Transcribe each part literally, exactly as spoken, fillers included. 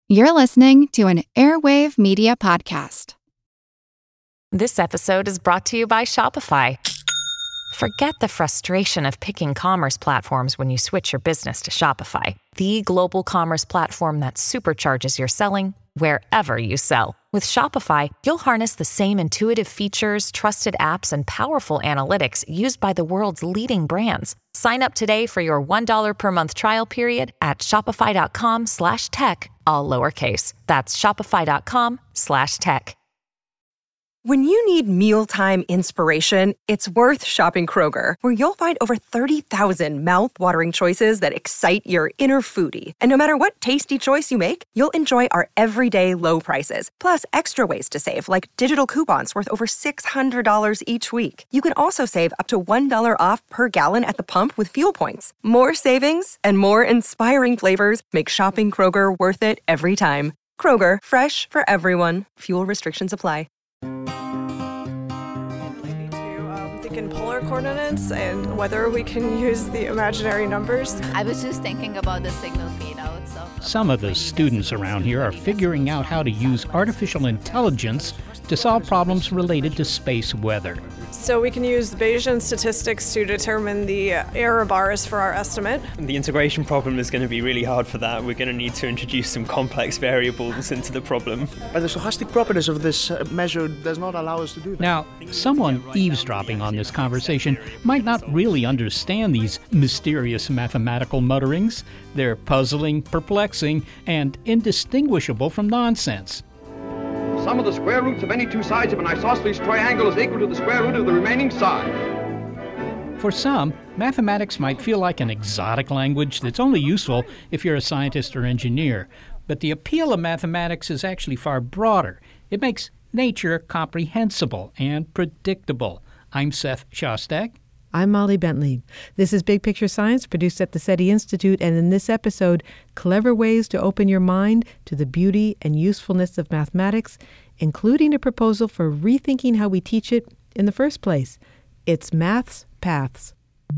You're listening to an Airwave Media Podcast. This episode is brought to you by Shopify. Forget the frustration of picking commerce platforms when you switch your business to Shopify, the global commerce platform that supercharges your selling wherever you sell. With Shopify, you'll harness the same intuitive features, trusted apps, and powerful analytics used by the world's leading brands. Sign up today for your one dollar per month trial period at shopify.com slash tech, all lowercase. That's shopify.com slash tech. When you need mealtime inspiration, it's worth shopping Kroger, where you'll find over thirty thousand mouth-watering choices that excite your inner foodie. And no matter what tasty choice you make, you'll enjoy our everyday low prices, plus extra ways to save, like digital coupons worth over six hundred dollars each week. You can also save up to one dollar off per gallon at the pump with fuel points. More savings and more inspiring flavors make shopping Kroger worth it every time. Kroger, fresh for everyone. Fuel restrictions apply. In polar coordinates and whether we can use the imaginary numbers. I was just thinking about the signal fade outs of... Some of the students around here are figuring out how to use artificial intelligence to solve problems related to space weather. So we can use Bayesian statistics to determine the error bars for our estimate. The integration problem is going to be really hard for that. We're going to need to introduce some complex variables into the problem. But the stochastic properties of this uh, measure does not allow us to do that. Now, someone eavesdropping on this conversation might not really understand these mysterious mathematical mutterings. They're puzzling, perplexing, and indistinguishable from nonsense. Sum of the square roots of any two sides of an isosceles triangle is equal to the square root of the remaining side. For some, mathematics might feel like an exotic language that's only useful if you're a scientist or engineer. But the appeal of mathematics is actually far broader. It makes nature comprehensible and predictable. I'm Seth Shostak. I'm Molly Bentley. This is Big Picture Science, produced at the SETI Institute, and in this episode, clever ways to open your mind to the beauty and usefulness of mathematics, including a proposal for rethinking how we teach it in the first place. It's Math's Paths.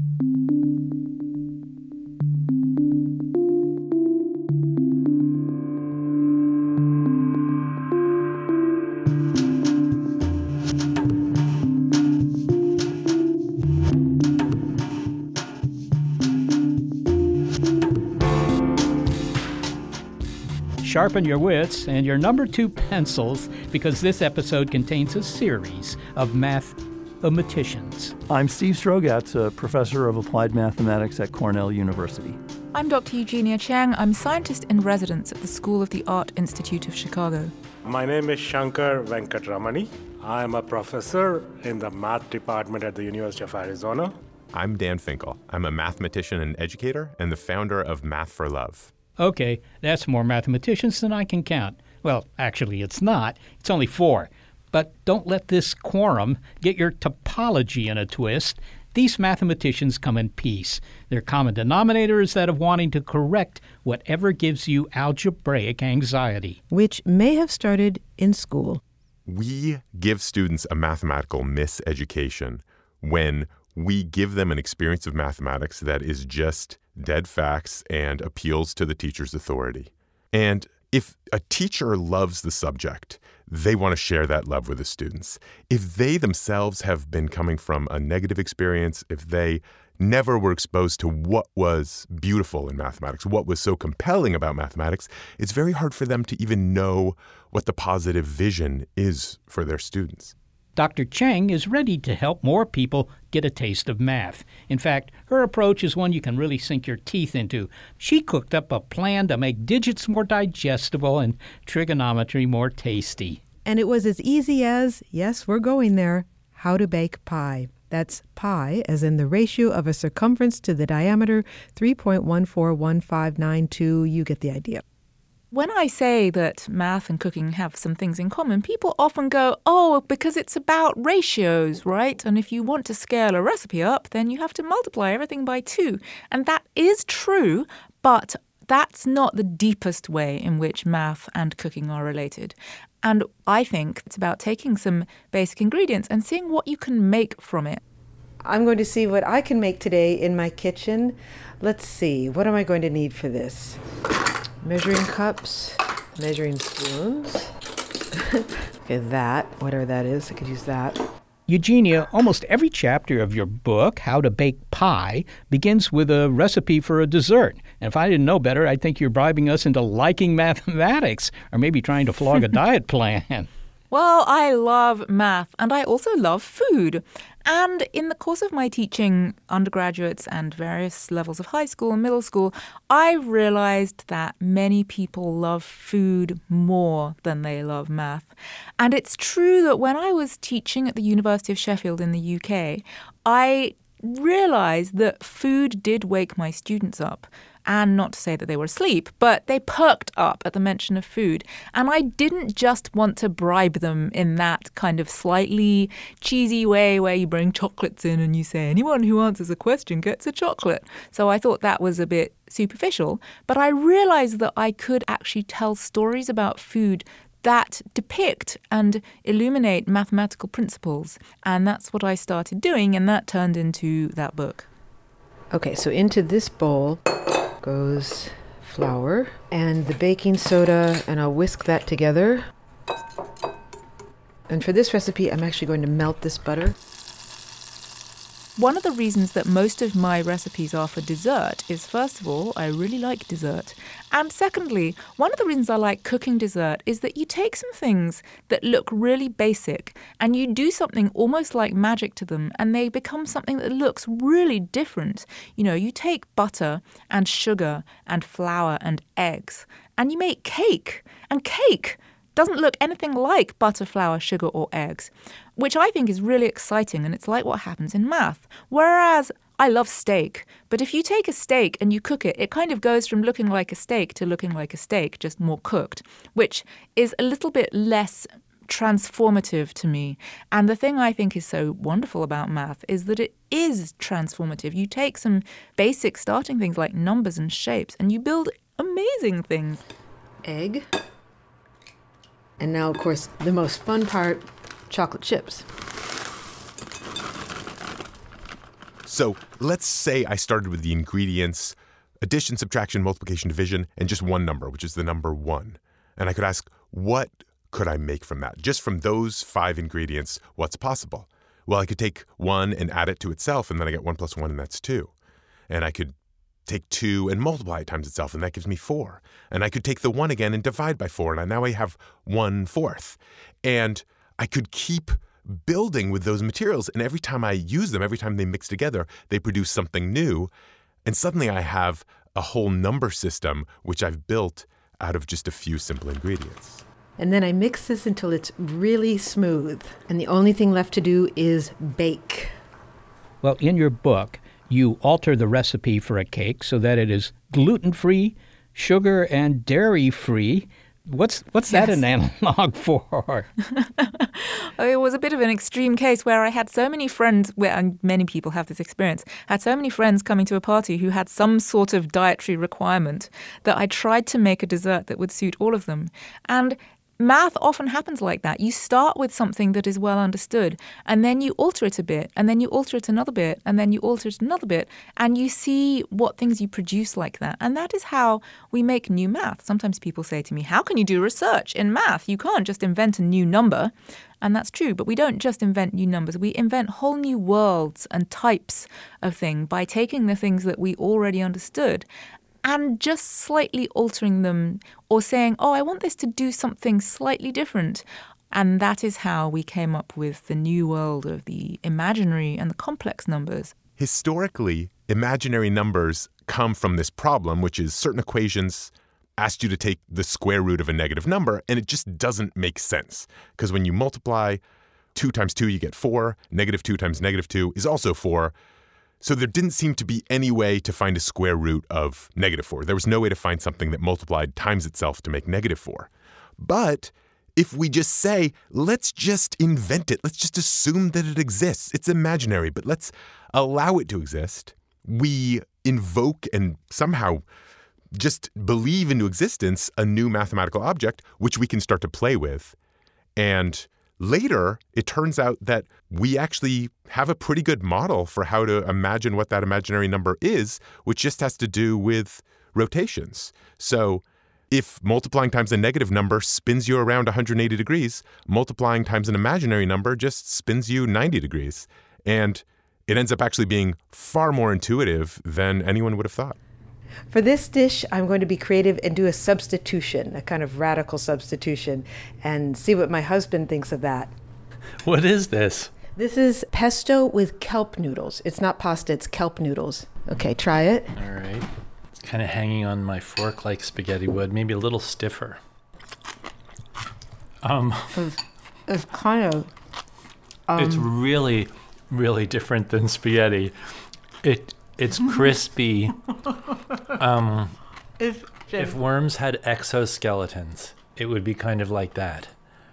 Sharpen your wits and your number two pencils, because this episode contains a series of mathematicians. I'm Steve Strogatz, a professor of applied mathematics at Cornell University. I'm Doctor Eugenia Chang. I'm scientist in residence at the School of the Art Institute of Chicago. My name is Shankar Venkatramani. I'm a professor in the math department at the University of Arizona. I'm Dan Finkel. I'm a mathematician and educator and the founder of Math for Love. Okay, that's more mathematicians than I can count. Well, actually, it's not. It's only four. But don't let this quorum get your topology in a twist. These mathematicians come in peace. Their common denominator is that of wanting to correct whatever gives you algebraic anxiety. Which may have started in school. We give students a mathematical miseducation when we give them an experience of mathematics that is just dead facts and appeals to the teacher's authority. And if a teacher loves the subject, they want to share that love with the students. If they themselves have been coming from a negative experience, if they never were exposed to what was beautiful in mathematics, what was so compelling about mathematics, it's very hard for them to even know what the positive vision is for their students. Doctor Chang is ready to help more people get a taste of math. In fact, her approach is one you can really sink your teeth into. She cooked up a plan to make digits more digestible and trigonometry more tasty. And it was as easy as, yes, we're going there, how to bake pi. That's pi, as in the ratio of a circumference to the diameter, three point one four one five nine two. You get the idea. When I say that math and cooking have some things in common, people often go, oh, because it's about ratios, right? And if you want to scale a recipe up, then you have to multiply everything by two. And that is true, but that's not the deepest way in which math and cooking are related. And I think it's about taking some basic ingredients and seeing what you can make from it. I'm going to see what I can make today in my kitchen. Let's see, what am I going to need for this? Measuring cups, measuring spoons. Okay, that, whatever that is, I could use that. Eugenia, almost every chapter of your book, How to Bake Pie, begins with a recipe for a dessert. And if I didn't know better, I'd think you're bribing us into liking mathematics, or maybe trying to flog a diet plan. Well, I love math, and I also love food. And in the course of my teaching undergraduates and various levels of high school and middle school, I realized that many people love food more than they love math. And it's true that when I was teaching at the University of Sheffield in the U K, I realized that food did wake my students up. And not to say that they were asleep, but they perked up at the mention of food. And I didn't just want to bribe them in that kind of slightly cheesy way where you bring chocolates in and you say, anyone who answers a question gets a chocolate. So I thought that was a bit superficial. But I realized that I could actually tell stories about food that depict and illuminate mathematical principles. And that's what I started doing, and that turned into that book. Okay, so into this bowl goes flour and the baking soda, and I'll whisk that together. And for this recipe, I'm actually going to melt this butter. One of the reasons that most of my recipes are for dessert is, first of all, I really like dessert. And secondly, one of the reasons I like cooking dessert is that you take some things that look really basic and you do something almost like magic to them, and they become something that looks really different. You know, you take butter and sugar and flour and eggs and you make cake. And cake doesn't look anything like butter, flour, sugar, or eggs, which I think is really exciting, and it's like what happens in math. Whereas I love steak, but if you take a steak and you cook it, it kind of goes from looking like a steak to looking like a steak, just more cooked, which is a little bit less transformative to me. And the thing I think is so wonderful about math is that it is transformative. You take some basic starting things like numbers and shapes, and you build amazing things. Egg. And now, of course, the most fun part, chocolate chips. So let's say I started with the ingredients, addition, subtraction, multiplication, division, and just one number, which is the number one. And I could ask, what could I make from that? Just from those five ingredients, what's possible? Well, I could take one and add it to itself, and then I get one plus one, and that's two. And I could take two and multiply it times itself, and that gives me four. And I could take the one again and divide by four, and now I have one fourth. And I could keep building with those materials, and every time I use them, every time they mix together, they produce something new. And suddenly I have a whole number system, which I've built out of just a few simple ingredients. And then I mix this until it's really smooth. And the only thing left to do is bake. Well, in your book, you alter the recipe for a cake so that it is gluten-free, sugar and dairy-free. What's what's Yes. that an analog for? It was a bit of an extreme case where I had so many friends, where and many people have this experience, had so many friends coming to a party who had some sort of dietary requirement that I tried to make a dessert that would suit all of them. And math often happens like that. You start with something that is well understood, and then you alter it a bit, and then you alter it another bit, and then you alter it another bit, and you see what things you produce like that. And that is how we make new math. Sometimes people say to me, how can you do research in math? You can't just invent a new number. And that's true, but we don't just invent new numbers. We invent whole new worlds and types of thing by taking the things that we already understood and just slightly altering them, or saying, oh, I want this to do something slightly different. And that is how we came up with the new world of the imaginary and the complex numbers. Historically, imaginary numbers come from this problem, which is certain equations asked you to take the square root of a negative number, and it just doesn't make sense. Because when you multiply two times two, you get four. Negative two times negative two is also four. So there didn't seem to be any way to find a square root of negative four. There was no way to find something that multiplied times itself to make negative four. But if we just say, let's just invent it, let's just assume that it exists, it's imaginary, but let's allow it to exist, we invoke and somehow just believe into existence a new mathematical object, which we can start to play with. And later, it turns out that we actually have a pretty good model for how to imagine what that imaginary number is, which just has to do with rotations. So If multiplying times a negative number spins you around one hundred eighty degrees, multiplying times an imaginary number just spins you ninety degrees. And it ends up actually being far more intuitive than anyone would have thought. For this dish, I'm going to be creative and do a substitution, a kind of radical substitution, and see what my husband thinks of that. What is this? This is pesto with kelp noodles. It's not pasta, it's kelp noodles. Okay, try it. All right. It's kind of hanging on my fork like spaghetti would, maybe a little stiffer. Um, It's, it's kind of... Um, it's really, really different than spaghetti. It It's crispy. um, it's if worms had exoskeletons, it would be kind of like that.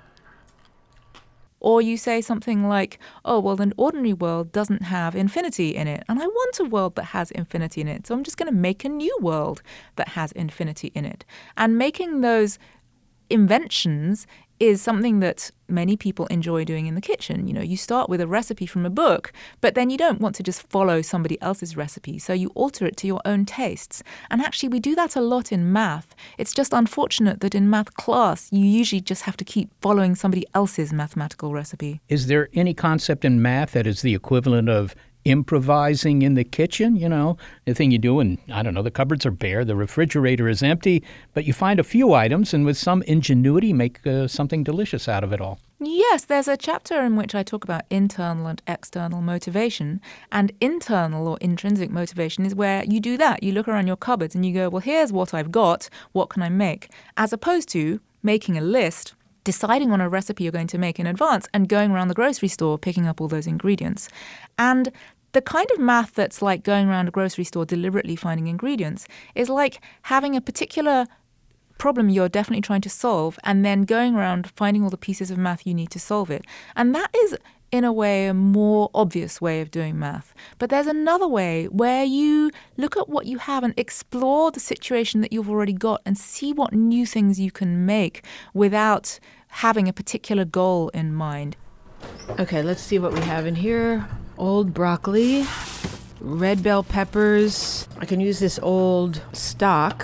Or you say something like, oh, well, an ordinary world doesn't have infinity in it, and I want a world that has infinity in it, so I'm just going to make a new world that has infinity in it. And making those inventions is something that many people enjoy doing in the kitchen. You know, you start with a recipe from a book, but then you don't want to just follow somebody else's recipe, so you alter it to your own tastes. And actually, we do that a lot in math. It's just unfortunate that in math class, you usually just have to keep following somebody else's mathematical recipe. Is there any concept in math that is the equivalent of improvising in the kitchen? You know, the thing you do, and I don't know, the cupboards are bare, the refrigerator is empty, but you find a few items and with some ingenuity make uh, something delicious out of it all. Yes, there's a chapter in which I talk about internal and external motivation. And internal or intrinsic motivation is where you do that. You look around your cupboards and you go, well, here's what I've got. What can I make? As opposed to making a list, deciding on a recipe you're going to make in advance, and going around the grocery store picking up all those ingredients. And the kind of math that's like going around a grocery store deliberately finding ingredients is like having a particular problem you're definitely trying to solve and then going around finding all the pieces of math you need to solve it. And that is, in a way, a more obvious way of doing math. But there's another way where you look at what you have and explore the situation that you've already got and see what new things you can make without having a particular goal in mind. Okay, let's see what we have in here. Old broccoli, red bell peppers. I can use this old stock.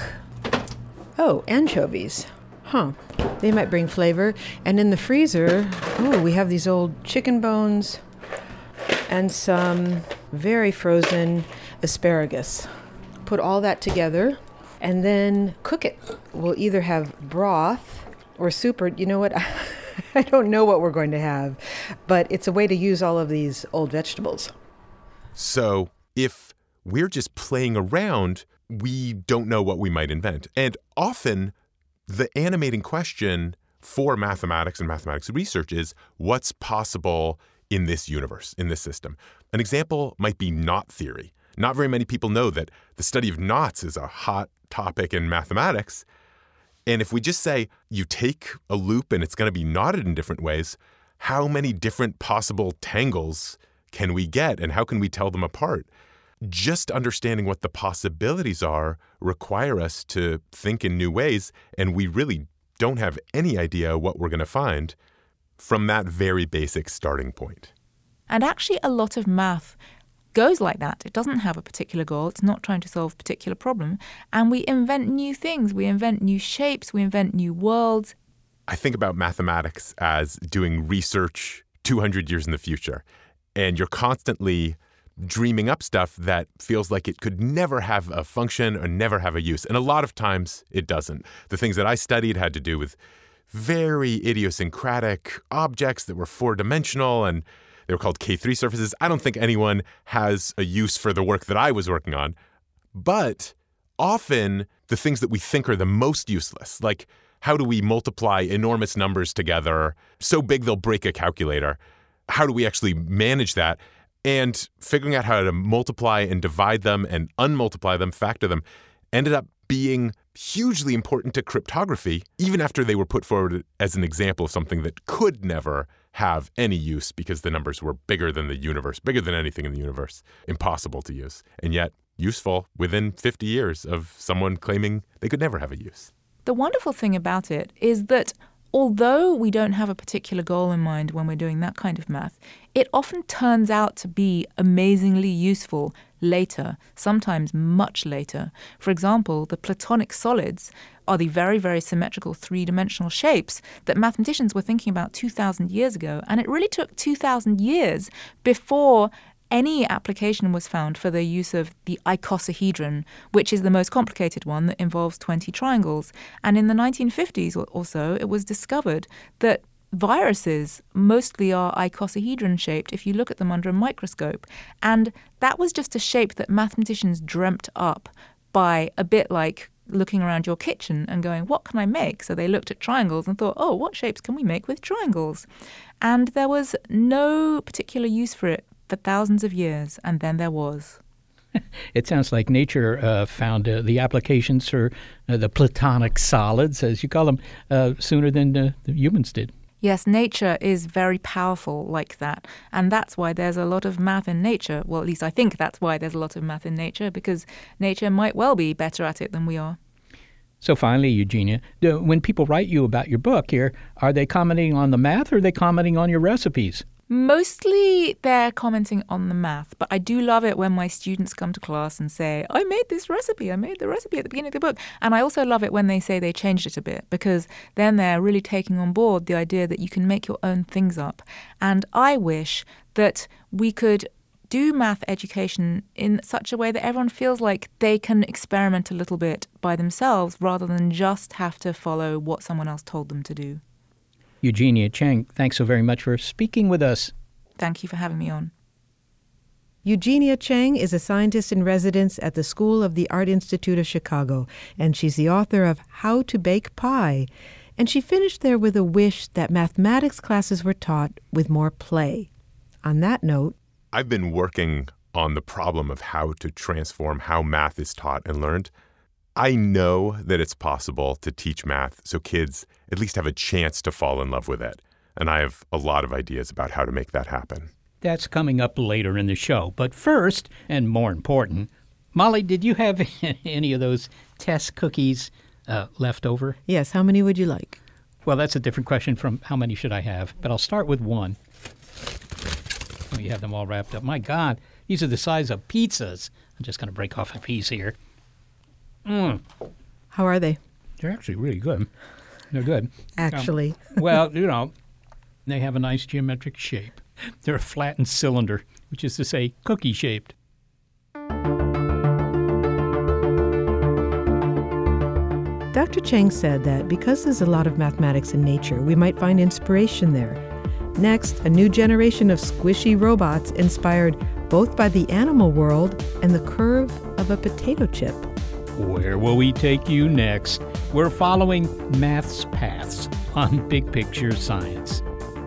Oh, anchovies. Huh. They might bring flavor. And in the freezer, oh, we have these old chicken bones and some very frozen asparagus. Put all that together and then cook it. We'll either have broth or soup, or you know what? I don't know what we're going to have, but it's a way to use all of these old vegetables. So if we're just playing around, we don't know what we might invent. And often the animating question for mathematics and mathematics research is what's possible in this universe, in this system. An example might be knot theory. Not very many people know that the study of knots is a hot topic in mathematics. And if we just say you take a loop and it's going to be knotted in different ways, how many different possible tangles can we get and how can we tell them apart? Just understanding what the possibilities are require us to think in new ways, and we really don't have any idea what we're going to find from that very basic starting point. And actually, a lot of math goes like that. It doesn't have a particular goal. It's not trying to solve a particular problem. And we invent new things. We invent new shapes. We invent new worlds. I think about mathematics as doing research two hundred years in the future. And you're constantly dreaming up stuff that feels like it could never have a function or never have a use. And a lot of times it doesn't. The things that I studied had to do with very idiosyncratic objects that were four-dimensional, and they were called K three surfaces. I don't think anyone has a use for the work that I was working on. But often the things that we think are the most useless, like how do we multiply enormous numbers together so big they'll break a calculator? How do we actually manage that? And figuring out how to multiply and divide them and unmultiply them, factor them, ended up being hugely important to cryptography, even after they were put forward as an example of something that could never have any use because the numbers were bigger than the universe, bigger than anything in the universe, impossible to use, and yet useful within fifty years of someone claiming they could never have a use. The wonderful thing about it is that although we don't have a particular goal in mind when we're doing that kind of math, it often turns out to be amazingly useful later, sometimes much later. For example, the Platonic solids are the very, very symmetrical three-dimensional shapes that mathematicians were thinking about two thousand years ago. And it really took two thousand years before any application was found for the use of the icosahedron, which is the most complicated one that involves twenty triangles. And in the nineteen fifties or so, it was discovered that viruses mostly are icosahedron shaped if you look at them under a microscope. And that was just a shape that mathematicians dreamt up by a bit like looking around your kitchen and going, what can I make? So they looked at triangles and thought, oh, what shapes can we make with triangles? And there was no particular use for it for thousands of years, and then there was. It sounds like nature uh, found uh, the applications for uh, the Platonic solids, as you call them, uh, sooner than uh, the humans did. Yes, nature is very powerful like that. And that's why there's a lot of math in nature. Well, at least I think that's why there's a lot of math in nature, because nature might well be better at it than we are. So finally, Eugenia, do, when people write you about your book here, are they commenting on the math or are they commenting on your recipes? Mostly they're commenting on the math, but I do love it when my students come to class and say, I made this recipe, I made the recipe at the beginning of the book. And I also love it when they say they changed it a bit, because then they're really taking on board the idea that you can make your own things up. And I wish that we could do math education in such a way that everyone feels like they can experiment a little bit by themselves rather than just have to follow what someone else told them to do. Eugenia Cheng, thanks so very much for speaking with us. Thank you for having me on. Eugenia Cheng is a scientist in residence at the School of the Art Institute of Chicago, and she's the author of How to Bake Pie. And she finished there with a wish that mathematics classes were taught with more play. On that note, I've been working on the problem of how to transform how math is taught and learned. I know that it's possible to teach math so kids at least have a chance to fall in love with it. And I have a lot of ideas about how to make that happen. That's coming up later in the show. But first, and more important, Molly, did you have any of those test cookies uh, left over? Yes. How many would you like? Well, that's a different question from how many should I have. But I'll start with one. Oh, you have them all wrapped up. My God, these are the size of pizzas. I'm just going to break off a piece here. Mm. How are they? They're actually really good. They're good. Actually. Um, well, you know, they have a nice geometric shape. They're a flattened cylinder, which is to say cookie-shaped. Doctor Cheng said that because there's a lot of mathematics in nature, we might find inspiration there. Next, a new generation of squishy robots inspired both by the animal world and the curve of a potato chip. Where will we take you next? We're following Math's paths on Big Picture Science.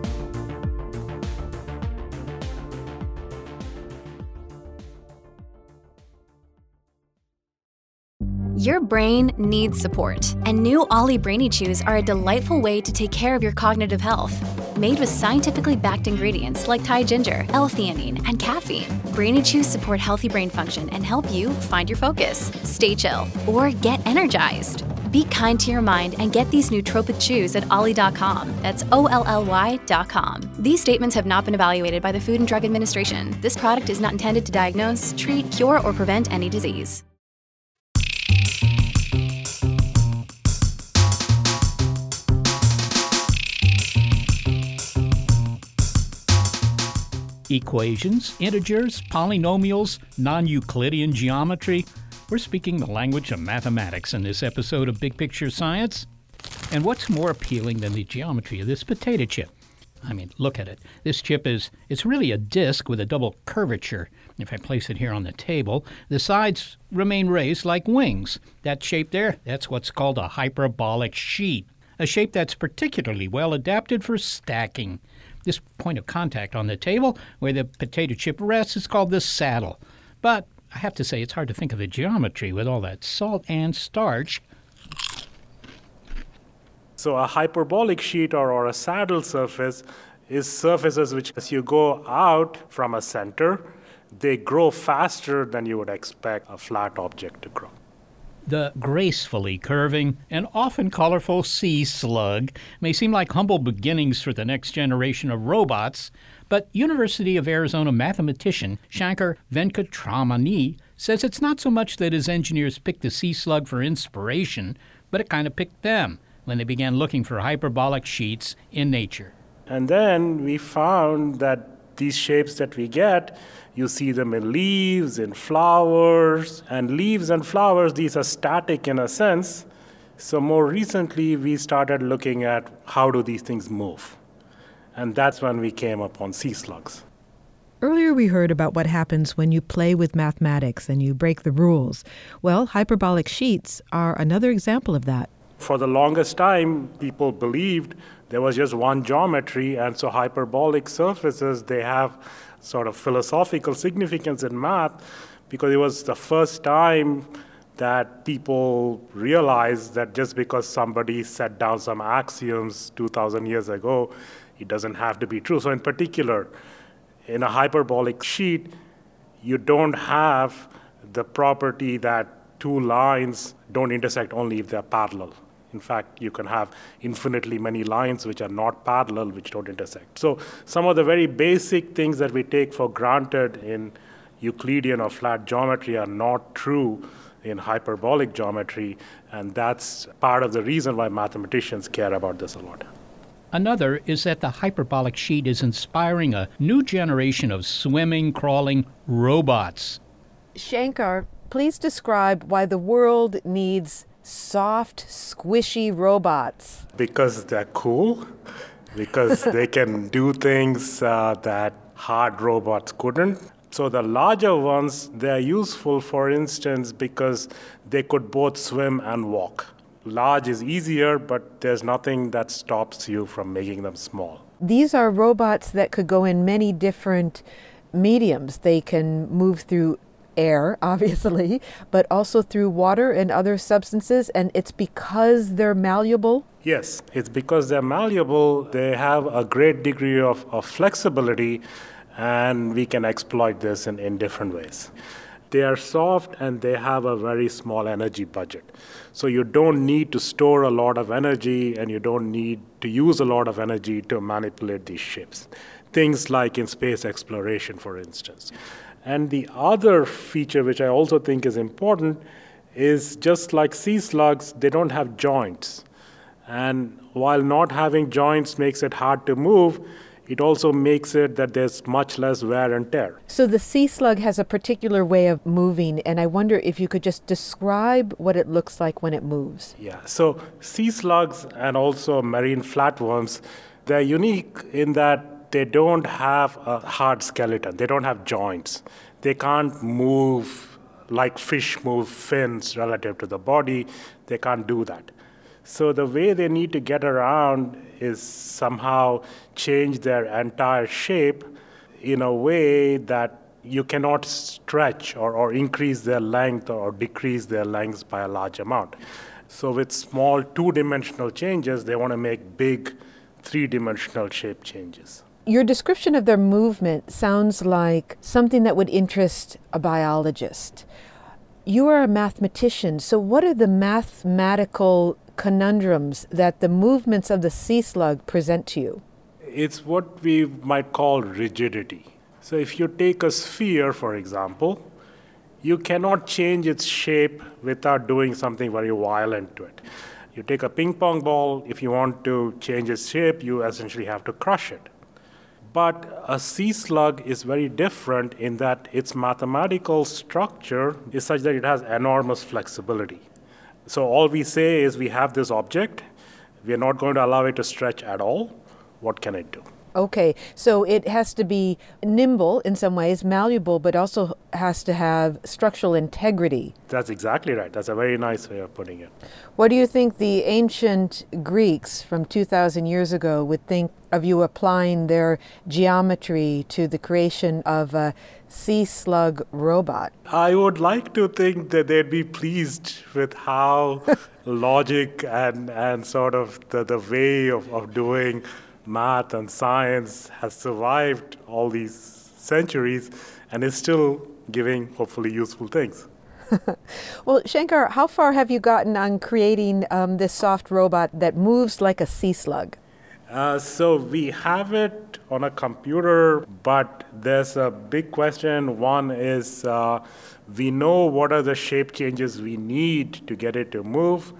Your brain needs support, and new Ollie Brainy Chews are a delightful way to take care of your cognitive health. Made with scientifically backed ingredients like Thai ginger, L-theanine, and caffeine, Brainy Chews support healthy brain function and help you find your focus, stay chill, or get energized. Be kind to your mind and get these nootropic chews at ollie dot com. That's O L L Y dot com. These statements have not been evaluated by the Food and Drug Administration. This product is not intended to diagnose, treat, cure, or prevent any disease. Equations, integers, polynomials, non-Euclidean geometry. We're speaking the language of mathematics in this episode of Big Picture Science. And what's more appealing than the geometry of this potato chip? I mean, look at it. This chip is, it's really a disc with a double curvature. If I place it here on the table, the sides remain raised like wings. That shape there, that's what's called a hyperbolic sheet, a shape that's particularly well adapted for stacking. This point of contact on the table where the potato chip rests is called the saddle. But I have to say it's hard to think of the geometry with all that salt and starch. So a hyperbolic sheet or, or a saddle surface is surfaces which, as you go out from a center, they grow faster than you would expect a flat object to grow. The gracefully curving and often colorful sea slug may seem like humble beginnings for the next generation of robots, but University of Arizona mathematician Shankar Venkatramani says it's not so much that his engineers picked the sea slug for inspiration, but it kind of picked them when they began looking for hyperbolic sheets in nature. And then we found that these shapes that we get, you see them in leaves, in flowers, and leaves and flowers, these are static in a sense. So more recently, we started looking at how do these things move. And that's when we came upon sea slugs. Earlier we heard about what happens when you play with mathematics and you break the rules. Well, hyperbolic sheets are another example of that. For the longest time, people believed there was just one geometry, and so hyperbolic surfaces, they have sort of philosophical significance in math because it was the first time that people realized that just because somebody set down some axioms two thousand years ago, it doesn't have to be true. So in particular, in a hyperbolic sheet, you don't have the property that two lines don't intersect only if they're parallel. In fact, you can have infinitely many lines which are not parallel, which don't intersect. So some of the very basic things that we take for granted in Euclidean or flat geometry are not true in hyperbolic geometry, and that's part of the reason why mathematicians care about this a lot. Another is that the hyperbolic sheet is inspiring a new generation of swimming, crawling robots. Shankar, please describe why the world needs soft, squishy robots. Because they're cool, because they can do things uh, that hard robots couldn't. So the larger ones, they're useful, for instance, because they could both swim and walk. Large is easier, but there's nothing that stops you from making them small. These are robots that could go in many different mediums. They can move through air, obviously, but also through water and other substances, and it's because they're malleable? Yes, it's because they're malleable. They have a great degree of, of flexibility, and we can exploit this in, in different ways. They are soft and they have a very small energy budget. So you don't need to store a lot of energy and you don't need to use a lot of energy to manipulate these shapes. Things like in space exploration, for instance. And the other feature, which I also think is important, is just like sea slugs, they don't have joints. And while not having joints makes it hard to move, it also makes it that there's much less wear and tear. So the sea slug has a particular way of moving, and I wonder if you could just describe what it looks like when it moves. Yeah, so sea slugs and also marine flatworms, they're unique in that they don't have a hard skeleton. They don't have joints. They can't move like fish move fins relative to the body. They can't do that. So the way they need to get around is somehow change their entire shape in a way that you cannot stretch or, or increase their length or decrease their length by a large amount. So with small two-dimensional changes, they want to make big three-dimensional shape changes. Your description of their movement sounds like something that would interest a biologist. You are a mathematician, so what are the mathematical conundrums that the movements of the sea slug present to you? It's what we might call rigidity. So if you take a sphere, for example, you cannot change its shape without doing something very violent to it. You take a ping pong ball, if you want to change its shape, you essentially have to crush it. But a sea slug is very different in that its mathematical structure is such that it has enormous flexibility. So all we say is we have this object, we are not going to allow it to stretch at all. What can it do? Okay, so it has to be nimble in some ways, malleable, but also has to have structural integrity. That's exactly right. That's a very nice way of putting it. What do you think the ancient Greeks from two thousand years ago would think of you applying their geometry to the creation of a sea slug robot? I would like to think that they'd be pleased with how logic and, and sort of the, the way of, of doing math and science has survived all these centuries and is still giving hopefully useful things. Well, Shankar, how far have you gotten on creating um, this soft robot that moves like a sea slug? Uh, so we have it on a computer, but there's a big question. One is uh, we know what are the shape changes we need to get it to move,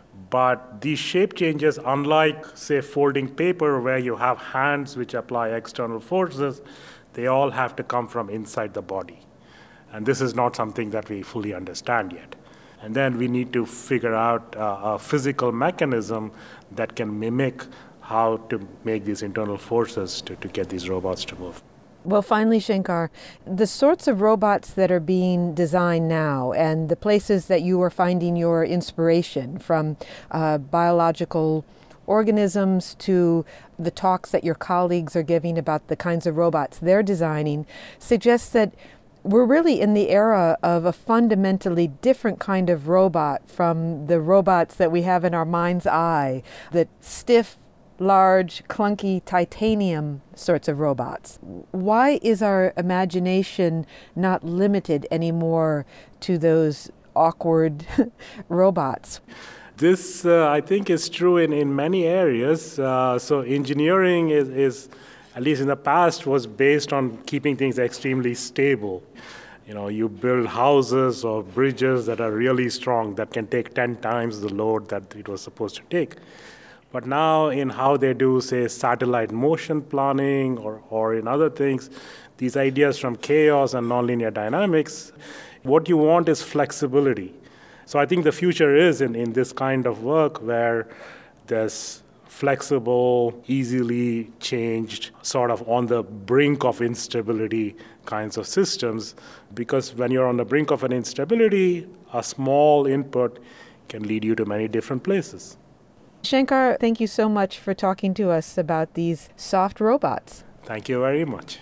but these shape changes, unlike, say, folding paper where you have hands which apply external forces, they all have to come from inside the body. And this is not something that we fully understand yet. And then we need to figure out uh, a physical mechanism that can mimic how to make these internal forces to, to get these robots to move. Well, finally, Shankar, the sorts of robots that are being designed now and the places that you are finding your inspiration from uh, biological organisms to the talks that your colleagues are giving about the kinds of robots they're designing suggests that we're really in the era of a fundamentally different kind of robot from the robots that we have in our mind's eye, the stiff, large, clunky titanium sorts of robots. Why is our imagination not limited anymore to those awkward robots? This, uh, I think, is true in, in many areas. Uh, so engineering is, is, at least in the past, was based on keeping things extremely stable. You know, you build houses or bridges that are really strong, that can take ten times the load that it was supposed to take. But now in how they do, say, satellite motion planning or, or in other things, these ideas from chaos and nonlinear dynamics, what you want is flexibility. So I think the future is in, in this kind of work where there's flexible, easily changed, sort of on the brink of instability kinds of systems. Because when you're on the brink of an instability, a small input can lead you to many different places. Shankar, thank you so much for talking to us about these soft robots. Thank you very much.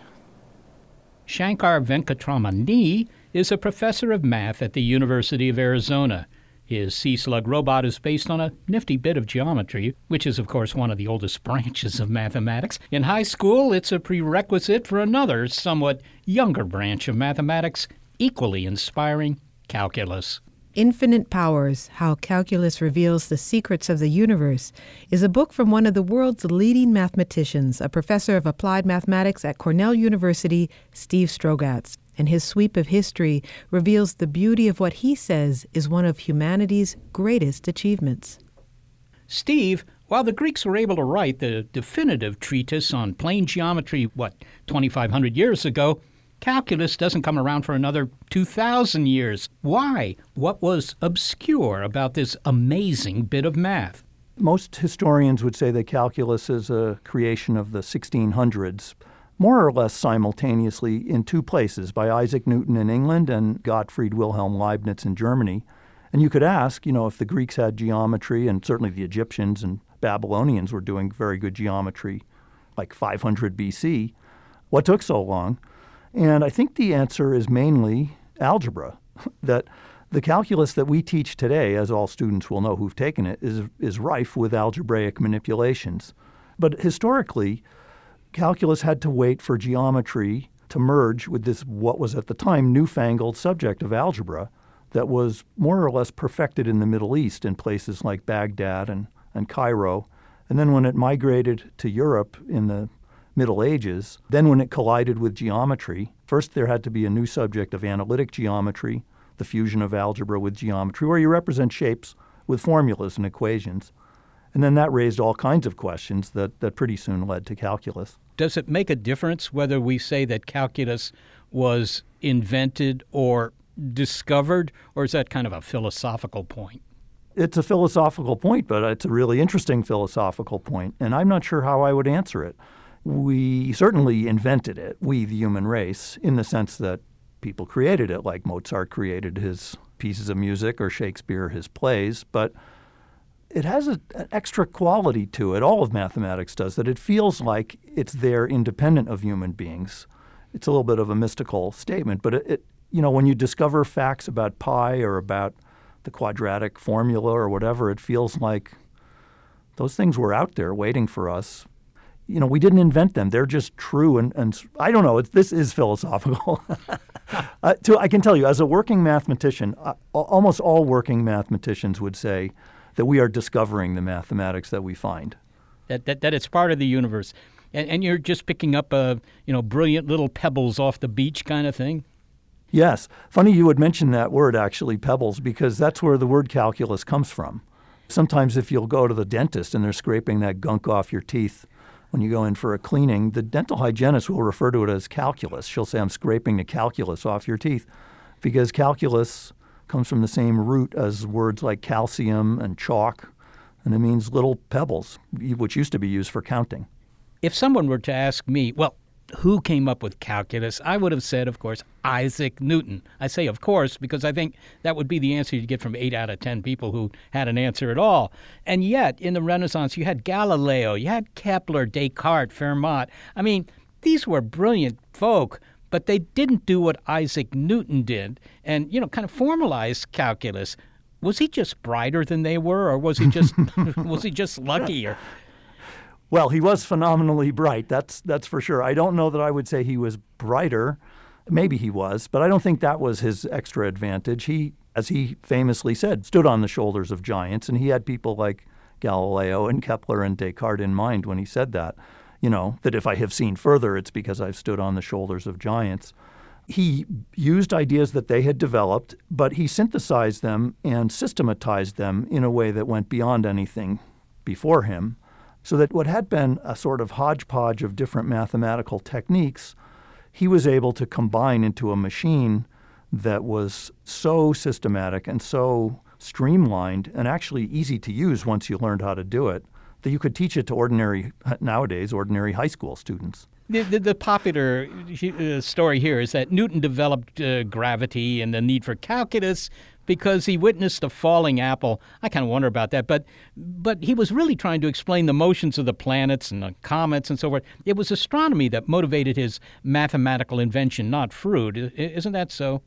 Shankar Venkatramani is a professor of math at the University of Arizona. His Sea Slug robot is based on a nifty bit of geometry, which is, of course, one of the oldest branches of mathematics. In high school, it's a prerequisite for another, somewhat younger branch of mathematics, equally inspiring, calculus. Infinite Powers, How Calculus Reveals the Secrets of the Universe, is a book from one of the world's leading mathematicians, a professor of applied mathematics at Cornell University, Steve Strogatz. And his sweep of history reveals the beauty of what he says is one of humanity's greatest achievements. Steve, while the Greeks were able to write the definitive treatise on plane geometry, what, twenty-five hundred years ago, calculus doesn't come around for another two thousand years. Why? What was obscure about this amazing bit of math? Most historians would say that calculus is a creation of the sixteen hundreds, more or less simultaneously in two places, by Isaac Newton in England and Gottfried Wilhelm Leibniz in Germany. And you could ask, you know, if the Greeks had geometry, and certainly the Egyptians and Babylonians were doing very good geometry, like five hundred B C, what took so long? And I think the answer is mainly algebra, that the calculus that we teach today, as all students will know who've taken it, is, is rife with algebraic manipulations. But historically, calculus had to wait for geometry to merge with this, what was at the time, newfangled subject of algebra that was more or less perfected in the Middle East in places like Baghdad and, and Cairo. And then when it migrated to Europe in the Middle Ages, then when it collided with geometry, first there had to be a new subject of analytic geometry, the fusion of algebra with geometry, where you represent shapes with formulas and equations. And then that raised all kinds of questions that, that pretty soon led to calculus. Does it make a difference whether we say that calculus was invented or discovered, or is that kind of a philosophical point? It's a philosophical point, but it's a really interesting philosophical point, and I'm not sure how I would answer it. We certainly invented it, we, the human race, in the sense that people created it, like Mozart created his pieces of music or Shakespeare his plays, but it has a, an extra quality to it, all of mathematics does, that it feels like it's there independent of human beings. It's a little bit of a mystical statement, but it, it you know, when you discover facts about pi or about the quadratic formula or whatever, it feels like those things were out there waiting for us. You know, we didn't invent them. They're just true. And, and I don't know, it's, this is philosophical. uh, to, I can tell you, as a working mathematician, uh, almost all working mathematicians would say that we are discovering the mathematics that we find. That, that, that it's part of the universe. And, and you're just picking up, uh, you know, brilliant little pebbles off the beach kind of thing? Yes. Funny you would mention that word, actually, pebbles, because that's where the word calculus comes from. Sometimes if you'll go to the dentist and they're scraping that gunk off your teeth when you go in for a cleaning, the dental hygienist will refer to it as calculus. She'll say, I'm scraping the calculus off your teeth, because calculus comes from the same root as words like calcium and chalk, and it means little pebbles, which used to be used for counting. If someone were to ask me, well, who came up with calculus, I would have said, of course, Isaac Newton. I say, of course, because I think that would be the answer you'd get from eight out of ten people who had an answer at all. And yet, in the Renaissance, you had Galileo, you had Kepler, Descartes, Fermat. I mean, these were brilliant folk, but they didn't do what Isaac Newton did and, you know, kind of formalize calculus. Was he just brighter than they were, or was he just was he just luckier? Well, he was phenomenally bright, that's that's for sure. I don't know that I would say he was brighter. Maybe he was, but I don't think that was his extra advantage. He, as he famously said, stood on the shoulders of giants, and he had people like Galileo and Kepler and Descartes in mind when he said that. You know, that if I have seen further, it's because I've stood on the shoulders of giants. He used ideas that they had developed, but he synthesized them and systematized them in a way that went beyond anything before him, so that what had been a sort of hodgepodge of different mathematical techniques, he was able to combine into a machine that was so systematic and so streamlined and actually easy to use once you learned how to do it, that you could teach it to ordinary, nowadays, ordinary high school students. The, the, the popular uh, story here is that Newton developed uh, gravity and the need for calculus because he witnessed a falling apple. I kind of wonder about that, but but he was really trying to explain the motions of the planets and the comets and so forth. It was astronomy that motivated his mathematical invention, not fruit. Isn't that so?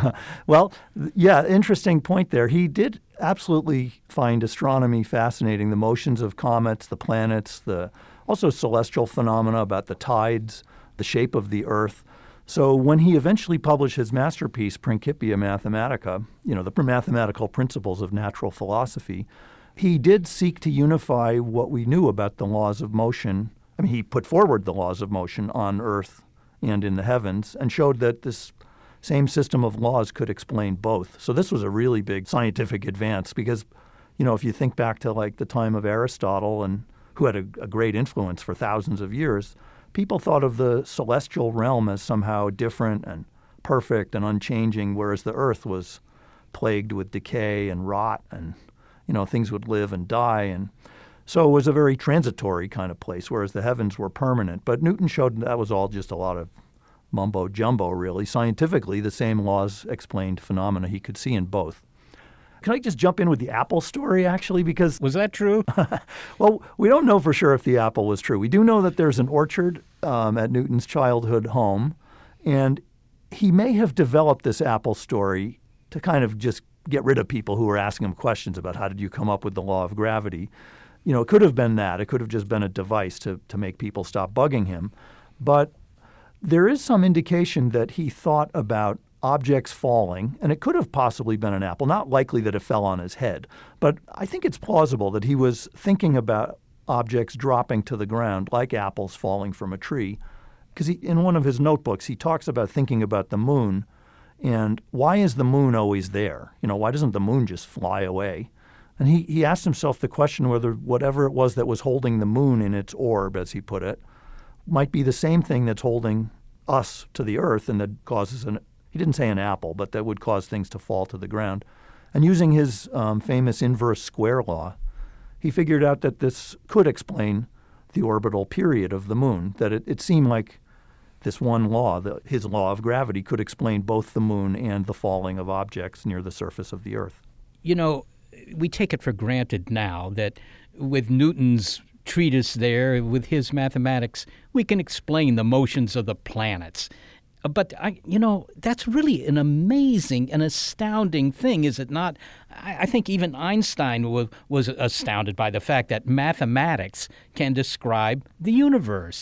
Well, yeah, interesting point there. He did absolutely find astronomy fascinating, the motions of comets, the planets, the also celestial phenomena about the tides, the shape of the Earth. So when he eventually published his masterpiece, Principia Mathematica, you know, the mathematical principles of natural philosophy, he did seek to unify what we knew about the laws of motion. I mean, he put forward the laws of motion on Earth and in the heavens and showed that this same system of laws could explain both. So this was a really big scientific advance because, you know, if you think back to like the time of Aristotle, and who had a, a great influence for thousands of years, people thought of the celestial realm as somehow different and perfect and unchanging, whereas the earth was plagued with decay and rot, and, you know, things would live and die. And so it was a very transitory kind of place, whereas the heavens were permanent. But Newton showed that was all just a lot of mumbo jumbo, really. Scientifically, the same laws explained phenomena he could see in both. Can I just jump in with the apple story, actually? Because was that true? Well, we don't know for sure if the apple was true. We do know that there's an orchard um, at Newton's childhood home, and he may have developed this apple story to kind of just get rid of people who were asking him questions about how did you come up with the law of gravity. You know, it could have been that. It could have just been a device to, to make people stop bugging him. But there is some indication that he thought about objects falling, and it could have possibly been an apple. Not likely that it fell on his head, but I think it's plausible that he was thinking about objects dropping to the ground, like apples falling from a tree. Because in one of his notebooks, he talks about thinking about the moon, and why is the moon always there? You know, why doesn't the moon just fly away? And he, he asked himself the question whether whatever it was that was holding the moon in its orb, as he put it, might be the same thing that's holding us to the earth and that causes an He didn't say an apple, but that would cause things to fall to the ground. And using his um, famous inverse square law, he figured out that this could explain the orbital period of the moon, that it, it seemed like this one law, the, his law of gravity, could explain both the moon and the falling of objects near the surface of the Earth. You know, we take it for granted now that with Newton's treatise there, with his mathematics, we can explain the motions of the planets. But, I, you know, that's really an amazing and astounding thing, is it not? I, I think even Einstein was, was astounded by the fact that mathematics can describe the universe.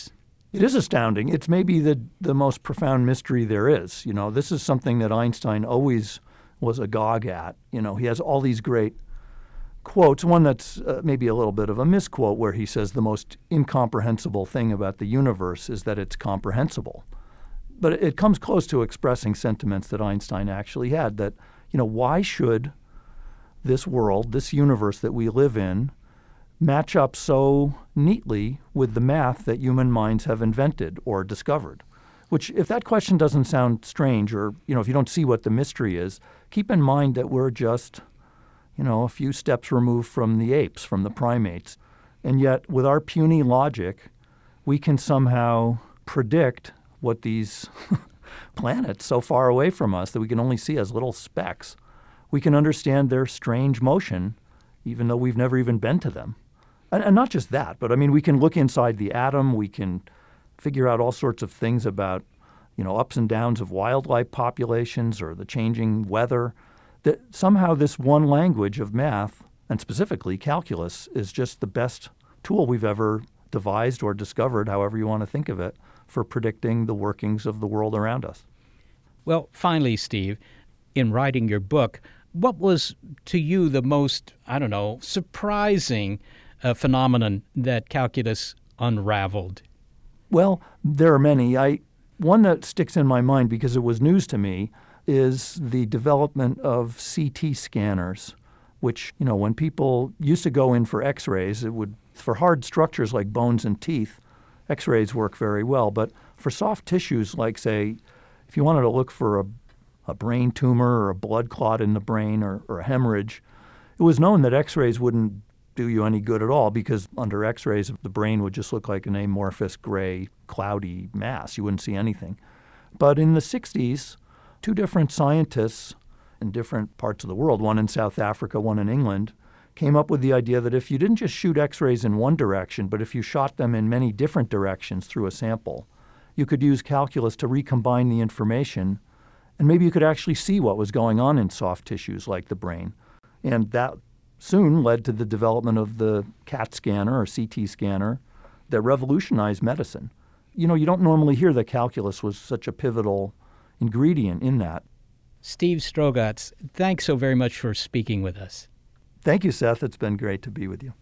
It is astounding. It's maybe the, the most profound mystery there is. You know, this is something that Einstein always was agog at. You know, he has all these great quotes, one that's uh, maybe a little bit of a misquote where he says the most incomprehensible thing about the universe is that it's comprehensible. But it comes close to expressing sentiments that Einstein actually had, that, you know, why should this world, this universe that we live in, match up so neatly with the math that human minds have invented or discovered? Which, if that question doesn't sound strange, or, you know, if you don't see what the mystery is, keep in mind that we're just, you know, a few steps removed from the apes, from the primates. And yet, with our puny logic, we can somehow predict what these planets so far away from us that we can only see as little specks. We can understand their strange motion, even though we've never even been to them. And, and not just that, but I mean, we can look inside the atom. We can figure out all sorts of things about, you know, ups and downs of wildlife populations or the changing weather. That somehow this one language of math, and specifically calculus, is just the best tool we've ever devised or discovered, however you want to think of it, for predicting the workings of the world around us. Well, finally, Steve, in writing your book, what was to you the most, I don't know, surprising uh, phenomenon that calculus unraveled? Well, there are many. I one that sticks in my mind because it was news to me is the development of C T scanners, which, you know, when people used to go in for x-rays, it would, for hard structures like bones and teeth, x-rays work very well. But for soft tissues, like, say, if you wanted to look for a, a brain tumor or a blood clot in the brain or, or a hemorrhage, it was known that x-rays wouldn't do you any good at all because under x-rays, the brain would just look like an amorphous, gray, cloudy mass. You wouldn't see anything. But in the sixties, two different scientists in different parts of the world, one in South Africa, one in England, came up with the idea that if you didn't just shoot x-rays in one direction, but if you shot them in many different directions through a sample, you could use calculus to recombine the information, and maybe you could actually see what was going on in soft tissues like the brain. And that soon led to the development of the CAT scanner or C T scanner that revolutionized medicine. You know, you don't normally hear that calculus was such a pivotal ingredient in that. Steve Strogatz, thanks so very much for speaking with us. Thank you, Seth. It's been great to be with you.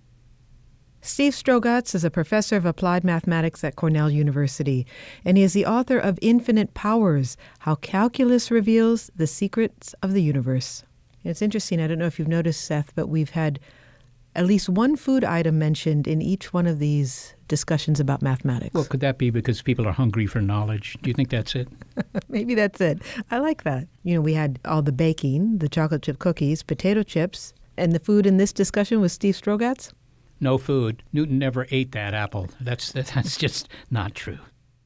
Steve Strogatz is a professor of applied mathematics at Cornell University, and he is the author of Infinite Powers, How Calculus Reveals the Secrets of the Universe. It's interesting, I don't know if you've noticed, Seth, but we've had at least one food item mentioned in each one of these discussions about mathematics. Well, could that be because people are hungry for knowledge? Do you think that's it? Maybe that's it. I like that. You know, we had all the baking, the chocolate chip cookies, potato chips, and the food in this discussion was Steve Strogatz? No food. Newton never ate that apple. That's that's just not true.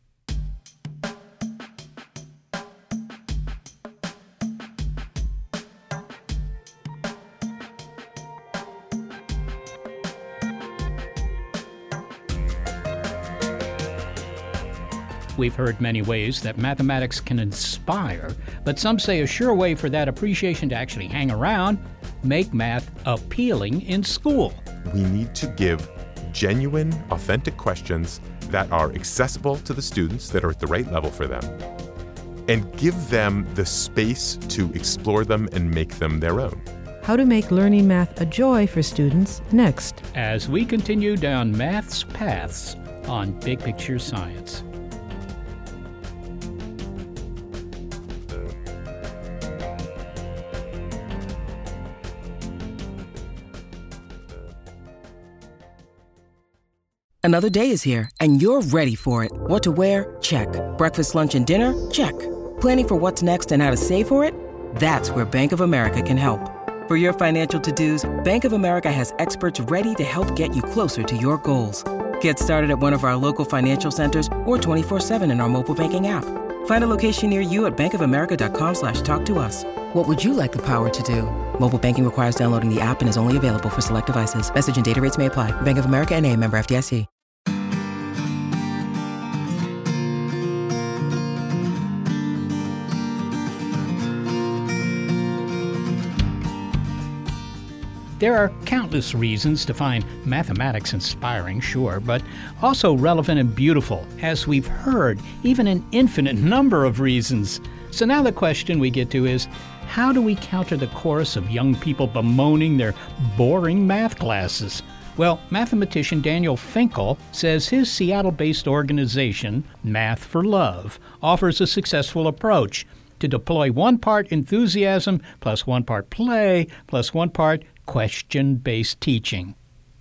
We've heard many ways that mathematics can inspire, but some say a sure way for that appreciation to actually hang around, make math appealing in school. We need to give genuine, authentic questions that are accessible to the students, that are at the right level for them, and give them the space to explore them and make them their own. How to make learning math a joy for students next. As we continue down math's paths on Big Picture Science. Another day is here, and you're ready for it. What to wear? Check. Breakfast, lunch, and dinner? Check. Planning for what's next and how to save for it? That's where Bank of America can help. For your financial to-dos, Bank of America has experts ready to help get you closer to your goals. Get started at one of our local financial centers or twenty-four seven in our mobile banking app. Find a location near you at bankofamerica.com slash talk to us. What would you like the power to do? Mobile banking requires downloading the app and is only available for select devices. Message and data rates may apply. Bank of America N A, member F D I C. There are countless reasons to find mathematics inspiring, sure, but also relevant and beautiful, as we've heard, even an infinite number of reasons. So now the question we get to is, how do we counter the chorus of young people bemoaning their boring math classes? Well, mathematician Daniel Finkel says his Seattle-based organization, Math for Love, offers a successful approach to deploy one part enthusiasm plus one part play plus one part question-based teaching.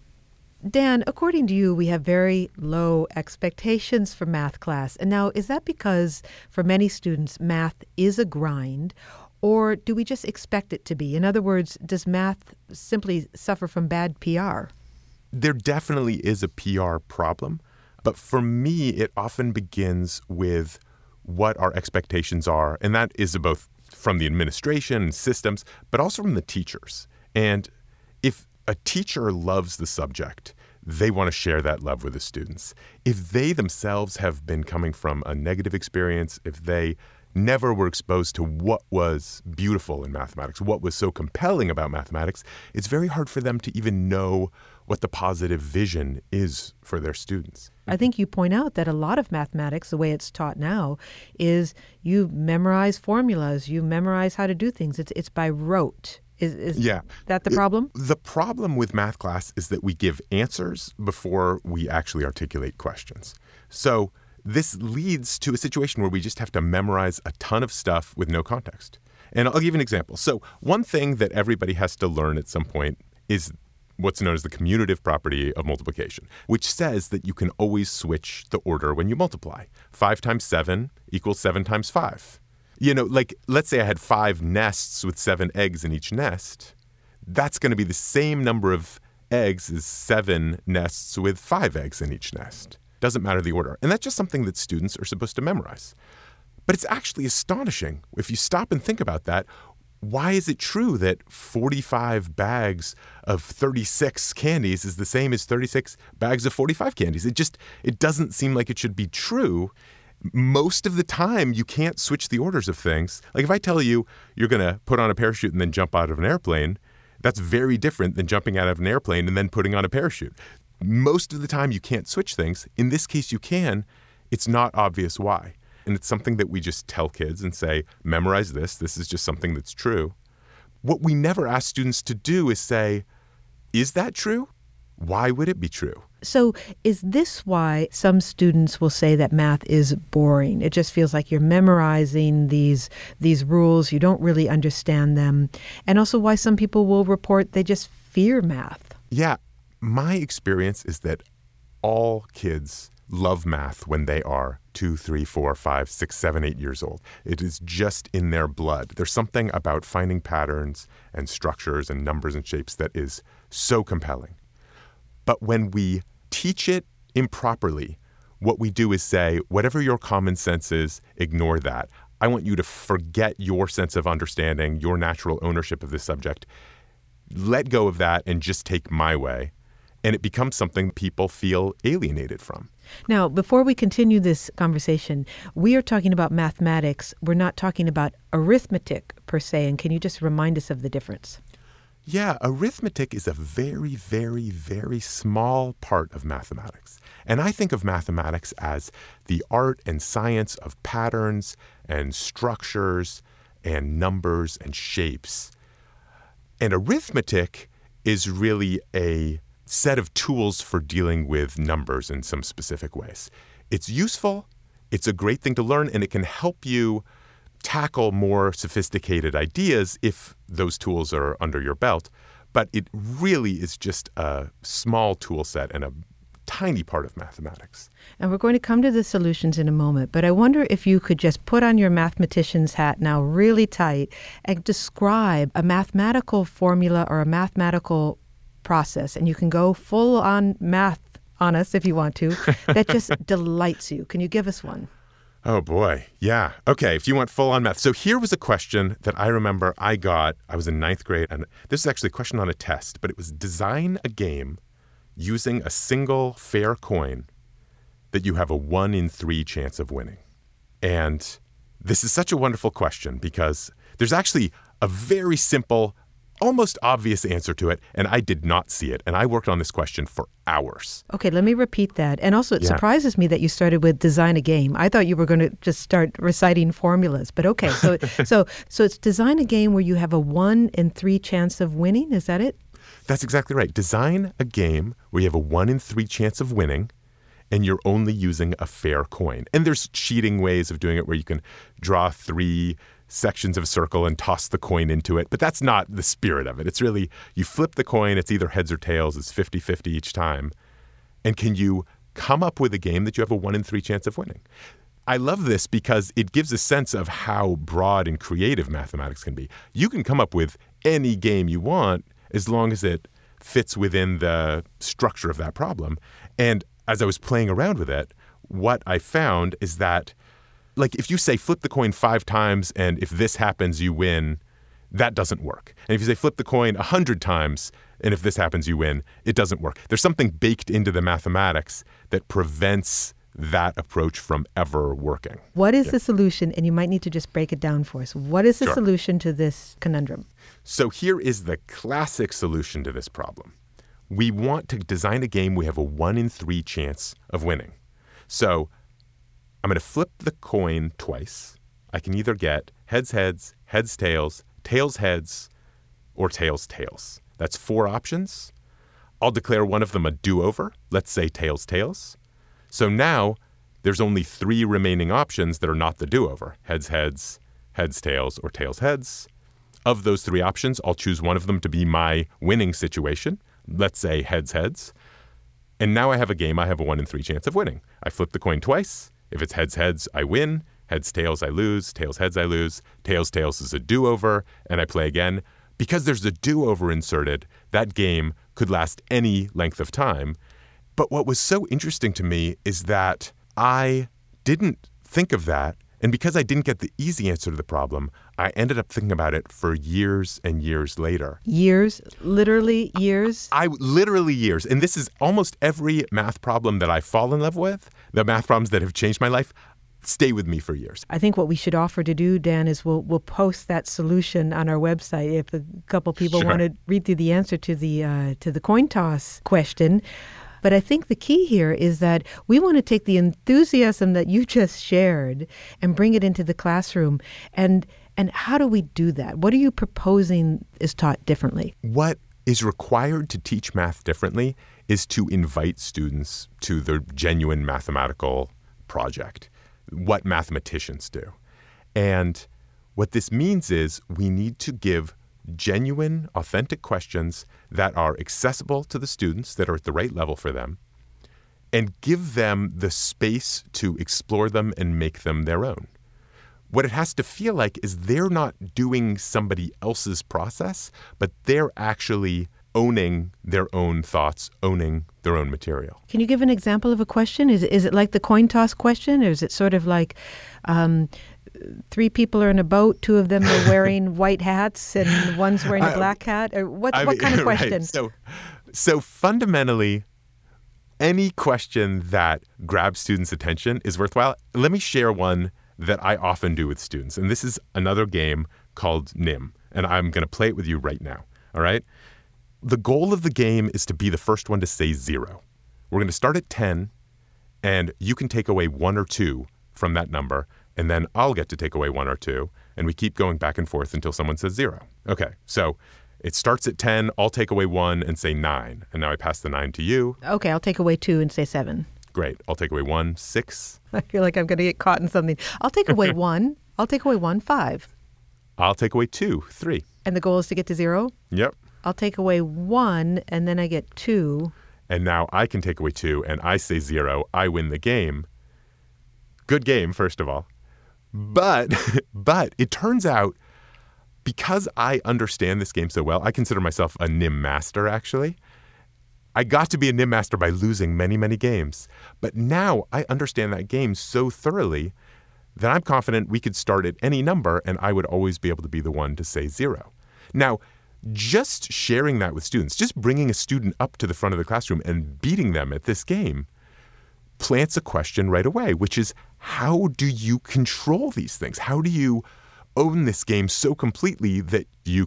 Dan, according to you, we have very low expectations for math class. And now, is that because for many students, math is a grind, or do we just expect it to be? In other words, does math simply suffer from bad P R? There definitely is a P R problem, but for me, it often begins with what our expectations are, and that is both from the administration and systems, but also from the teachers. And if a teacher loves the subject, they want to share that love with the students. If they themselves have been coming from a negative experience, if they never were exposed to what was beautiful in mathematics, what was so compelling about mathematics, it's very hard for them to even know what the positive vision is for their students. I think you point out that a lot of mathematics, the way it's taught now, is you memorize formulas, you memorize how to do things. It's it's by rote. Is, is yeah. that the problem? It, the problem with math class is that we give answers before we actually articulate questions. So this leads to a situation where we just have to memorize a ton of stuff with no context. And I'll give you an example. So one thing that everybody has to learn at some point is what's known as the commutative property of multiplication, which says that you can always switch the order when you multiply. Five times seven equals seven times five. You know, like, let's say I had five nests with seven eggs in each nest. That's going to be the same number of eggs as seven nests with five eggs in each nest. Doesn't matter the order. And that's just something that students are supposed to memorize. But it's actually astonishing. If you stop and think about that, why is it true that forty-five bags of thirty-six candies is the same as thirty-six bags of forty-five candies? It just, it doesn't seem like it should be true. Most of the time, you can't switch the orders of things. Like if I tell you you're going to put on a parachute and then jump out of an airplane, that's very different than jumping out of an airplane and then putting on a parachute. Most of the time, you can't switch things. In this case, you can. It's not obvious why. And it's something that we just tell kids and say, memorize this. This is just something that's true. What we never ask students to do is say, is that true? Why would it be true? So is this why some students will say that math is boring? It just feels like you're memorizing these these rules. You don't really understand them. And also why some people will report they just fear math. Yeah. My experience is that all kids love math when they are two, three, four, five, six, seven, eight years old. It is just in their blood. There's something about finding patterns and structures and numbers and shapes that is so compelling. But when we teach it improperly, what we do is say, whatever your common sense is, ignore that. I want you to forget your sense of understanding, your natural ownership of this subject. Let go of that and just take my way. And it becomes something people feel alienated from. Now, before we continue this conversation, we are talking about mathematics. We're not talking about arithmetic per se. And can you just remind us of the difference? Yeah, arithmetic is a very, very, very small part of mathematics. And I think of mathematics as the art and science of patterns and structures and numbers and shapes. And arithmetic is really a set of tools for dealing with numbers in some specific ways. It's useful, it's a great thing to learn, and it can help you tackle more sophisticated ideas if those tools are under your belt. But it really is just a small tool set and a tiny part of mathematics. And we're going to come to the solutions in a moment, but I wonder if you could just put on your mathematician's hat now really tight and describe a mathematical formula or a mathematical process, and you can go full on math on us if you want to, that just delights you. Can you give us one? Oh boy, yeah. Okay, if you want full on math. So here was a question that I remember I got, I was in ninth grade, and this is actually a question on a test, but it was design a game using a single fair coin that you have a one in three chance of winning. And this is such a wonderful question because there's actually a very simple almost obvious answer to it, and I did not see it. And I worked on this question for hours. Okay, let me repeat that. And also, it Yeah. surprises me that you started with design a game. I thought you were going to just start reciting formulas. But okay, so so so it's design a game where you have a one in three chance of winning. Is that it? That's exactly right. Design a game where you have a one in three chance of winning, and you're only using a fair coin. And there's cheating ways of doing it where you can draw three sections of a circle and toss the coin into it. But that's not the spirit of it. It's really, you flip the coin, it's either heads or tails, it's fifty-fifty each time. And can you come up with a game that you have a one in three chance of winning? I love this because it gives a sense of how broad and creative mathematics can be. You can come up with any game you want as long as it fits within the structure of that problem. And as I was playing around with it, what I found is that, like, if you say flip the coin five times and if this happens, you win, that doesn't work. And if you say flip the coin a hundred times and if this happens, you win, it doesn't work. There's something baked into the mathematics that prevents that approach from ever working. What is Yeah. the solution? And you might need to just break it down for us. What is the Sure. solution to this conundrum? So here is the classic solution to this problem. We want to design a game we have a one in three chance of winning. So I'm going to flip the coin twice. I can either get heads, heads, heads, tails, tails, heads, or tails, tails. That's four options. I'll declare one of them a do-over. Let's say tails, tails. So now there's only three remaining options that are not the do-over. Heads, heads, heads, tails, or tails, heads. Of those three options, I'll choose one of them to be my winning situation. Let's say heads, heads. And now I have a game I have a one in three chance of winning. I flip the coin twice. If it's heads, heads, I win. Heads, tails, I lose. Tails, heads, I lose. Tails, tails is a do-over, and I play again. Because there's a do-over inserted, that game could last any length of time. But what was so interesting to me is that I didn't think of that. And because I didn't get the easy answer to the problem, I ended up thinking about it for years and years later. Years? Literally years? I literally years. And this is almost every math problem that I fall in love with, the math problems that have changed my life, stay with me for years. I think what we should offer to do, Dan, is we'll we'll post that solution on our website if a couple people Sure. want to read through the answer to the uh, to the coin toss question. But I think the key here is that we want to take the enthusiasm that you just shared and bring it into the classroom. And and how do we do that? What are you proposing is taught differently? What is required to teach math differently is to invite students to the genuine mathematical project, what mathematicians do. And what this means is we need to give genuine, authentic questions that are accessible to the students, that are at the right level for them, and give them the space to explore them and make them their own. What it has to feel like is they're not doing somebody else's process, but they're actually owning their own thoughts, owning their own material. Can you give an example of a question? Is it, is it like the coin toss question, or is it sort of like um, three people are in a boat, two of them are wearing white hats, and one's wearing a I- black hat? Or what, I what mean, kind of right. question? So, so fundamentally, any question that grabs students' attention is worthwhile. Let me share one that I often do with students. And this is another game called N I M. And I'm going to play it with you right now. All right? The goal of the game is to be the first one to say zero. We're going to start at ten, and you can take away one or two from that number, and then I'll get to take away one or two, and we keep going back and forth until someone says zero. Okay, so it starts at ten, I'll take away one and say nine, and now I pass the nine to you. Okay, I'll take away two and say seven. Great, I'll take away one, six. I feel like I'm going to get caught in something. I'll take away one. I'll take away one, five. I'll take away two, three. And the goal is to get to zero? Yep. I'll take away one, and then I get two. And now I can take away two, and I say zero. I win the game. Good game, first of all. But, but it turns out, because I understand this game so well, I consider myself a N I M master, actually. I got to be a N I M master by losing many, many games. But now I understand that game so thoroughly that I'm confident we could start at any number, and I would always be able to be the one to say zero. Now, just sharing that with students, just bringing a student up to the front of the classroom and beating them at this game plants a question right away, which is, how do you control these things? How do you own this game so completely that you can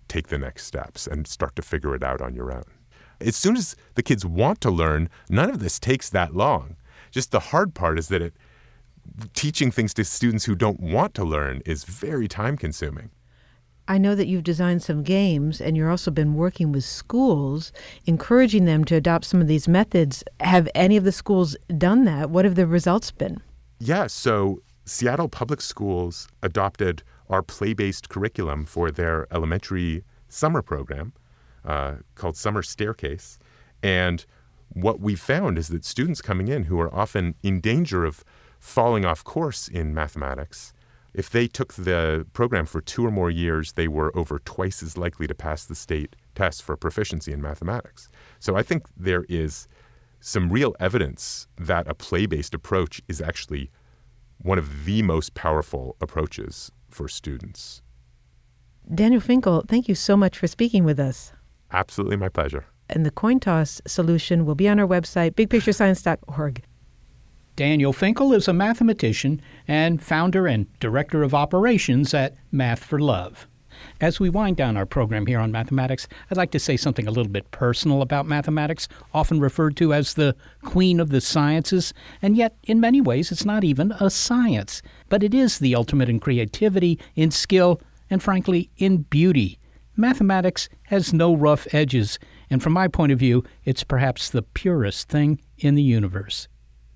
take the next steps and start to figure it out on your own. As soon as the kids want to learn, none of this takes that long. Just the hard part is that it, teaching things to students who don't want to learn is very time-consuming. I know that you've designed some games, and you've also been working with schools, encouraging them to adopt some of these methods. Have any of the schools done that? What have the results been? Yeah, so Seattle Public Schools adopted our play-based curriculum for their elementary summer program uh, called Summer Staircase. And what we found is that students coming in who are often in danger of falling off course in mathematics, if they took the program for two or more years, they were over twice as likely to pass the state test for proficiency in mathematics. So I think there is some real evidence that a play-based approach is actually one of the most powerful approaches for students. Daniel Finkel, thank you so much for speaking with us. Absolutely my pleasure. And the coin toss solution will be on our website, big picture science dot org. Daniel Finkel is a mathematician and founder and director of operations at Math for Love. As we wind down our program here on mathematics, I'd like to say something a little bit personal about mathematics, often referred to as the queen of the sciences, and yet in many ways it's not even a science, but it is the ultimate in creativity, in skill, and frankly, in beauty. Mathematics has no rough edges, and from my point of view, it's perhaps the purest thing in the universe.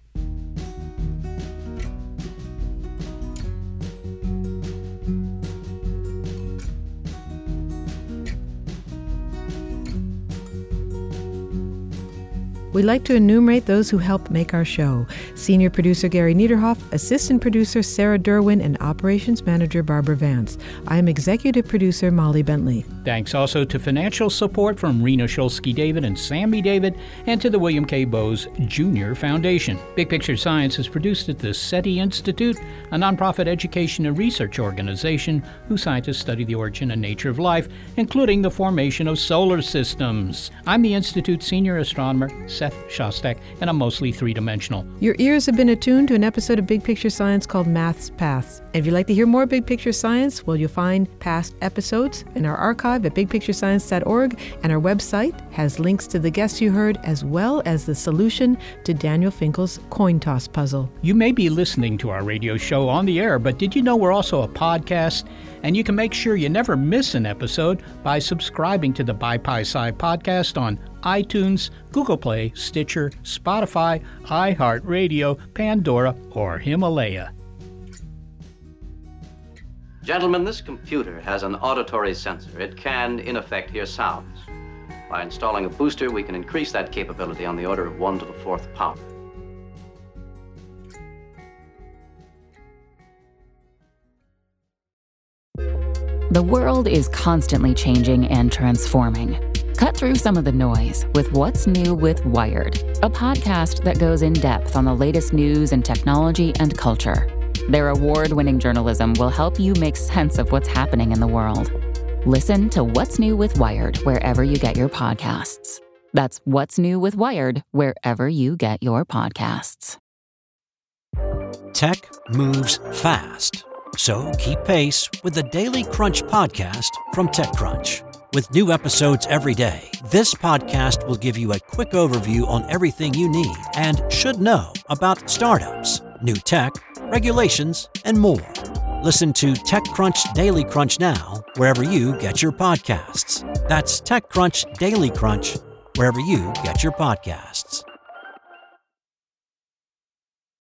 We'd like to enumerate those who helped make our show. Senior producer Gary Niederhoff, assistant producer Sarah Derwin, and operations manager Barbara Vance. I'm executive producer Molly Bentley. Thanks also to financial support from Rena Shulsky-David and Sammy David, and to the William K. Bowes Junior Foundation. Big Picture Science is produced at the SETI Institute, a nonprofit education and research organization whose scientists study the origin and nature of life, including the formation of solar systems. I'm the Institute's senior astronomer, Seth Shostak, and I'm mostly three-dimensional. Your ears have been attuned to an episode of Big Picture Science called Math's Paths. If you'd like to hear more Big Picture Science, well, you'll find past episodes in our archive at big picture science dot org, and our website has links to the guests you heard, as well as the solution to Daniel Finkel's coin toss puzzle. You may be listening to our radio show on the air, but did you know we're also a podcast? And you can make sure you never miss an episode by subscribing to the BiPi-Sci podcast on iTunes, Google Play, Stitcher, Spotify, iHeartRadio, Pandora, or Himalaya. Gentlemen, this computer has an auditory sensor. It can, in effect, hear sounds. By installing a booster, we can increase that capability on the order of one to the fourth power. The world is constantly changing and transforming. Cut through some of the noise with What's New with Wired, a podcast that goes in depth on the latest news and technology and culture. Their award-winning journalism will help you make sense of what's happening in the world. Listen to What's New with Wired wherever you get your podcasts. That's What's New with Wired wherever you get your podcasts. Tech moves fast. So keep pace with the Daily Crunch podcast from TechCrunch. With new episodes every day, this podcast will give you a quick overview on everything you need and should know about startups, new tech, regulations, and more. Listen to TechCrunch Daily Crunch now, wherever you get your podcasts. That's TechCrunch Daily Crunch, wherever you get your podcasts.